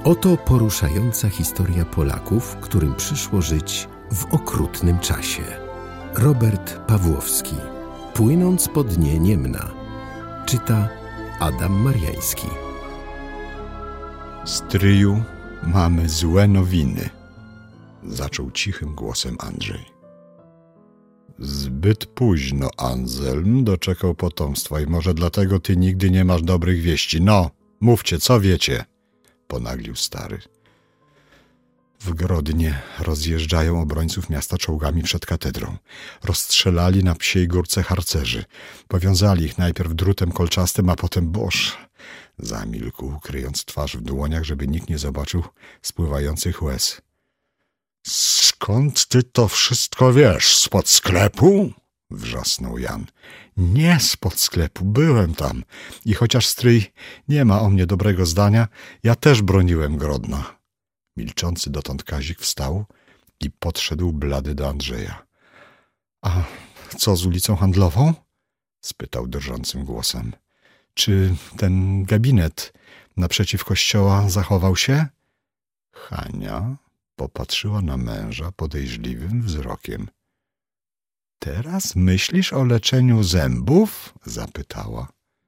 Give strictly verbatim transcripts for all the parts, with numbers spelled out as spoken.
Oto poruszająca historia Polaków, którym przyszło żyć w okrutnym czasie. Robert Pawłowski. Płynąc po dnie Niemna. Czyta Adam Mariański. Stryju, mamy złe nowiny. Zaczął cichym głosem Andrzej. Zbyt późno Anselm doczekał potomstwa i może dlatego ty nigdy nie masz dobrych wieści. No, mówcie, co wiecie? Ponaglił stary. W Grodnie rozjeżdżają obrońców miasta czołgami przed katedrą. Rozstrzelali na Psiej Górce harcerzy. Powiązali ich najpierw drutem kolczastym, a potem boż. Zamilkł, kryjąc twarz w dłoniach, żeby nikt nie zobaczył spływających łez. Skąd ty to wszystko wiesz? Spod sklepu? Wrzasnął Jan. Nie spod sklepu, byłem tam. I chociaż stryj nie ma o mnie dobrego zdania, ja też broniłem Grodna. Milczący dotąd Kazik wstał i podszedł blady do Andrzeja. A co z ulicą Handlową? Spytał drżącym głosem. Czy ten gabinet naprzeciw kościoła zachował się? Hania popatrzyła na męża podejrzliwym wzrokiem. Teraz myślisz o leczeniu zębów? Zapytała.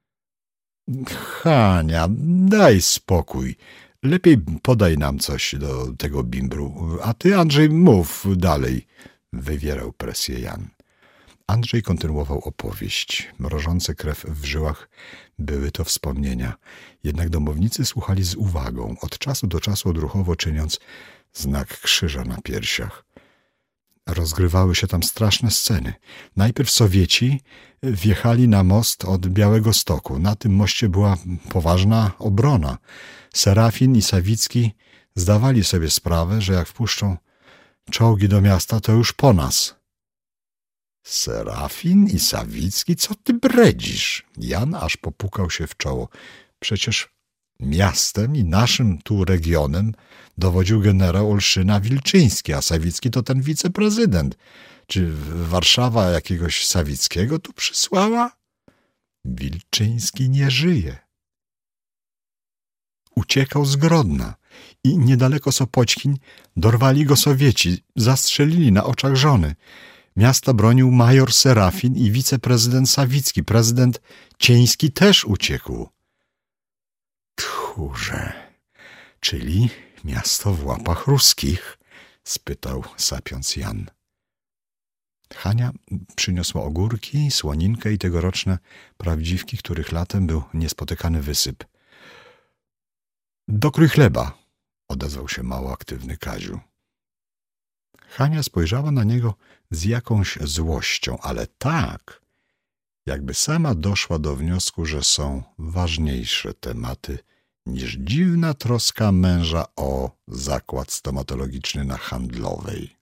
Hania, daj spokój. Lepiej podaj nam coś do tego bimbru, a ty, Andrzej, mów dalej. Wywierał presję Jan. Andrzej kontynuował opowieść. Mrożące krew w żyłach były to wspomnienia. Jednak domownicy słuchali z uwagą, od czasu do czasu odruchowo czyniąc znak krzyża na piersiach. Rozgrywały się tam straszne sceny. Najpierw Sowieci wjechali na most od Białegostoku. Na tym moście była poważna obrona. Serafin i Sawicki zdawali sobie sprawę, że jak wpuszczą czołgi do miasta, to już po nas. Serafin i Sawicki? Co ty bredzisz? Jan aż popukał się w czoło. Przecież miastem i naszym tu regionem dowodził generał Olszyna-Wilczyński, a Sawicki to ten wiceprezydent. Czy Warszawa jakiegoś Sawickiego tu przysłała? Wilczyński nie żyje. Uciekał z Grodna i niedaleko Sopoćkin dorwali go Sowieci, zastrzelili na oczach żony. Miasta bronił major Serafin i wiceprezydent Sawicki. Prezydent Cieński też uciekł. Tchórze, czyli miasto w łapach ruskich? Spytał sapiąc Jan. Hania przyniosła ogórki, słoninkę i tegoroczne prawdziwki, których latem był niespotykany wysyp. Dokrój chleba, odezwał się mało aktywny Kaziu. Hania spojrzała na niego z jakąś złością, ale tak, jakby sama doszła do wniosku, że są ważniejsze tematy niż dziwna troska męża o zakład stomatologiczny na Handlowej.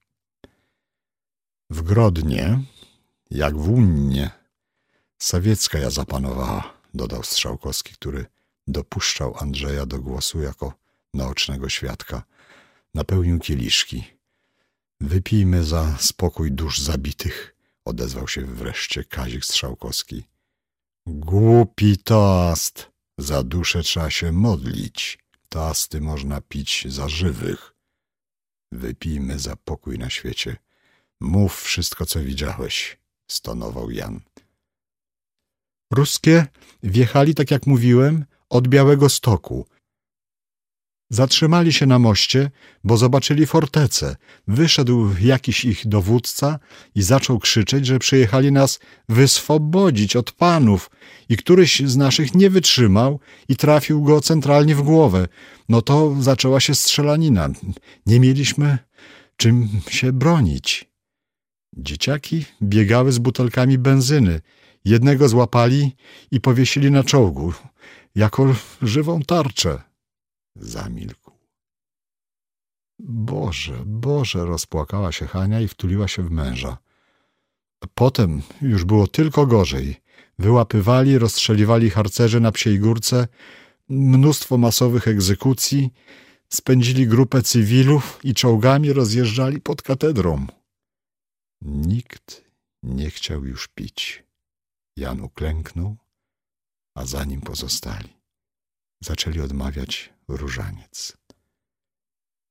W Grodnie, jak w Unnie, Sawiecka ja zapanowała, dodał Strzałkowski, który dopuszczał Andrzeja do głosu jako naocznego świadka. Napełnił kieliszki. Wypijmy za spokój dusz zabitych, odezwał się wreszcie Kazik Strzałkowski. Głupi toast, za duszę trzeba się modlić, toasty można pić za żywych. Wypijmy za pokój na świecie. Mów wszystko, co widziałeś, stonował Jan. Ruskie wjechali, tak jak mówiłem, od Białegostoku. Zatrzymali się na moście, bo zobaczyli fortecę. Wyszedł jakiś ich dowódca i zaczął krzyczeć, że przyjechali nas wyswobodzić od panów i któryś z naszych nie wytrzymał i trafił go centralnie w głowę. No to zaczęła się strzelanina. Nie mieliśmy czym się bronić. Dzieciaki biegały z butelkami benzyny. Jednego złapali i powiesili na czołgu, jako żywą tarczę. Zamilkł. Boże, Boże, rozpłakała się Hania i wtuliła się w męża. Potem już było tylko gorzej. Wyłapywali, rozstrzeliwali harcerzy na Psiej Górce, mnóstwo masowych egzekucji, spędzili grupę cywilów i czołgami rozjeżdżali pod katedrą. Nikt nie chciał już pić. Jan uklęknął, a za nim pozostali. Zaczęli odmawiać różaniec.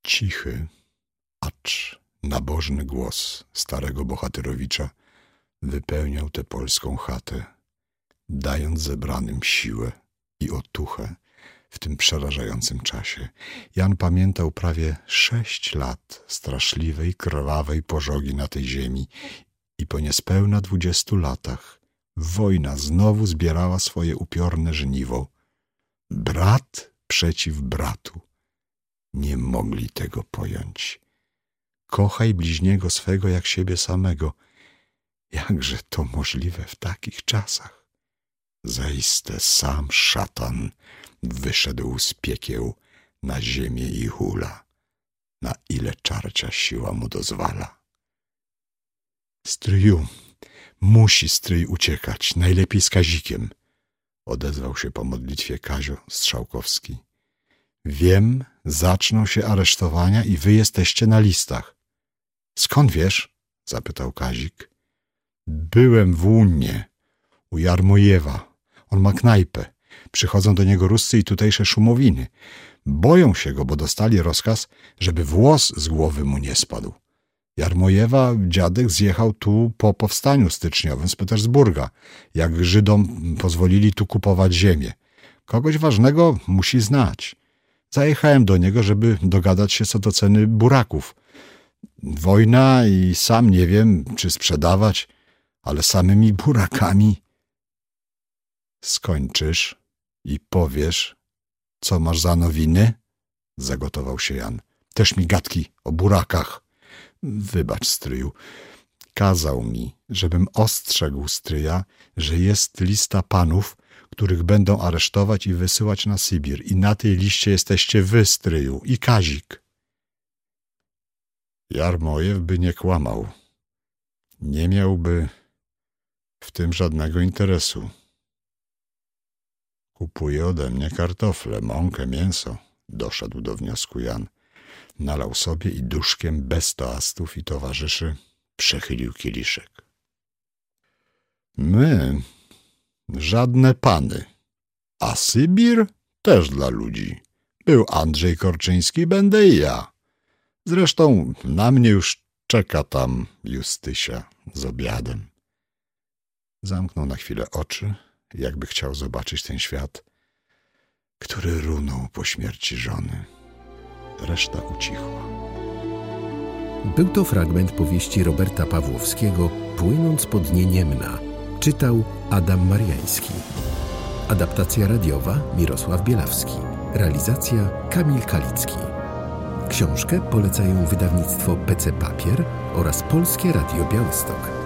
Cichy, acz nabożny głos starego bohaterowicza wypełniał tę polską chatę, dając zebranym siłę i otuchę w tym przerażającym czasie. Jan pamiętał prawie sześć lat straszliwej, krwawej pożogi na tej ziemi i po niespełna dwudziestu latach wojna znowu zbierała swoje upiorne żniwo. Brat przeciw bratu. Nie mogli tego pojąć. Kochaj bliźniego swego jak siebie samego. Jakże to możliwe w takich czasach? Zaiste sam szatan wyszedł z piekieł na ziemię i hula, na ile czarcia siła mu dozwala. Stryju, musi stryj uciekać, najlepiej z Kazikiem, odezwał się po modlitwie Kazio Strzałkowski. Wiem, zaczną się aresztowania i wy jesteście na listach. Skąd wiesz? Zapytał Kazik. Byłem w Łunnie, u Jarmojewa. On ma knajpę. Przychodzą do niego Ruscy i tutejsze szumowiny. Boją się go, bo dostali rozkaz, żeby włos z głowy mu nie spadł. Jarmojewa dziadek zjechał tu po powstaniu styczniowym z Petersburga, jak Żydom pozwolili tu kupować ziemię. Kogoś ważnego musi znać. Zajechałem do niego, żeby dogadać się co do ceny buraków. Wojna i sam nie wiem, czy sprzedawać, ale samymi burakami. Skończysz i powiesz, co masz za nowiny? Zagotował się Jan. Też mi gadki o burakach. Wybacz, stryju. Kazał mi, żebym ostrzegł stryja, że jest lista panów, których będą aresztować i wysyłać na Sybir. I na tej liście jesteście wy, stryju, i Kazik. Jarmojew by nie kłamał. Nie miałby w tym żadnego interesu. Kupuje ode mnie kartofle, mąkę, mięso. Doszedł do wniosku Jan. Nalał sobie i duszkiem bez toastów i towarzyszy przechylił kieliszek. My żadne pany, a Sybir też dla ludzi. Był Andrzej Korczyński, będę i ja. Zresztą na mnie już czeka tam Justysia z obiadem. Zamknął na chwilę oczy, jakby chciał zobaczyć ten świat, który runął po śmierci żony. Reszta ucichła. Był to fragment powieści Roberta Pawłowskiego Płynąc po dnie Niemna. Czytał Adam Mariański. Adaptacja radiowa Mirosław Bielawski. Realizacja Kamil Kalicki. Książkę polecają wydawnictwo P C Papier oraz Polskie Radio Białystok.